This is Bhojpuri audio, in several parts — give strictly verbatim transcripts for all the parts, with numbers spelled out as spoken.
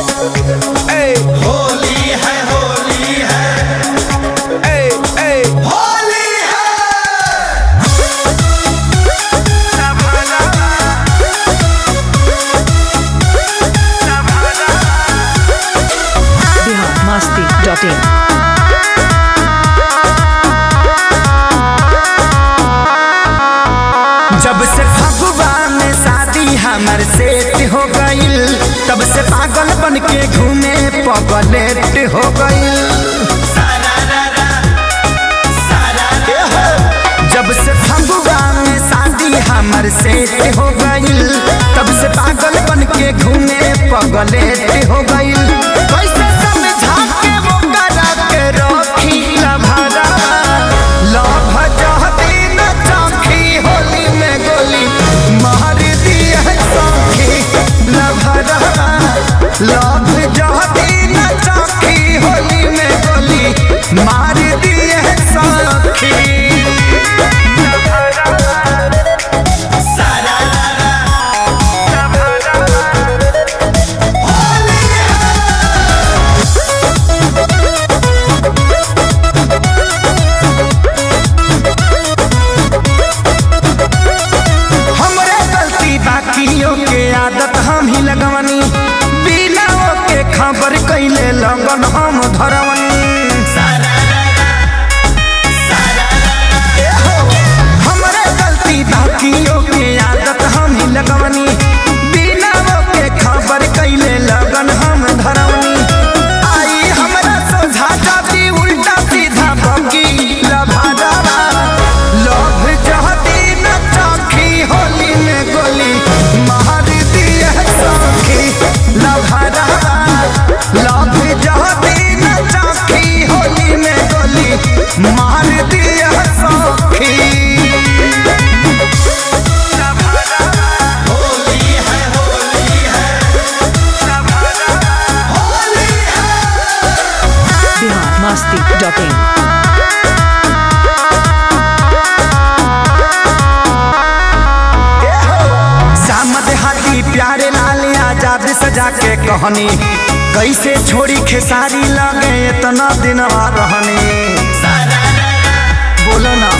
ए होली है होली है ए ए होली है। Bihar Masti dot in. जब से फगुआ में शादी हमर सेट हो गईल, तब से पागल बन के घूमे पगलेट हो गईल। जब से फगुआ में शादी हमर सेट हो गईल, तब से पागल बन के घूमे पगलेट हो गईल। कैसे समझा के वो करा के रखी लभरा लभ जहती न चौखी होली में गोली मार दिया सौखी लभरा लभ जहती न चौखी होली में गोली मार दिया सौखी। आदत हम ही लगवनी बिना के खबर कैले लगन हम धरवनी। हमरे गलती बाकियों के आदत हम ही लगवनी बिना के खबर कैले लगन हम धरवनी। आई हमरा सोझा जाती उल्टा सीधा बगी लभारा लभ जहती न चौखी होली में गोली मार लभरा लभ जहती न चौखी होली में गोली मार दिया सौखी। होली है होली है होली है। Bihar Masti dot in. प्यारे लाल आजाद सजा के कहनी कैसे छोड़ी खेसारी लगे इतना दिन रहनी। बोलो ना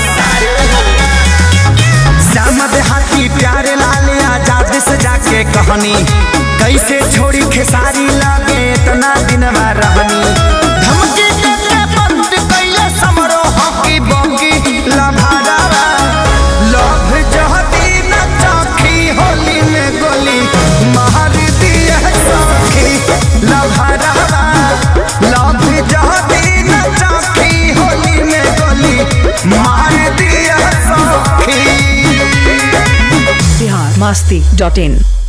श्यामद हाथी प्यारे लाल आजाद सजा के कहनी कैसे छोड़ी खेसारी लगे इतना दिन रहनी। धमकी देके बंद कैले समरो हकी बंगी लभारा लभ जहती न चौखी होली में गोली मार दिया सौखी लभरा लभ जहती न चौखी होली में गोली मार दिया सौखी। बिहार मस्ती डॉट इन।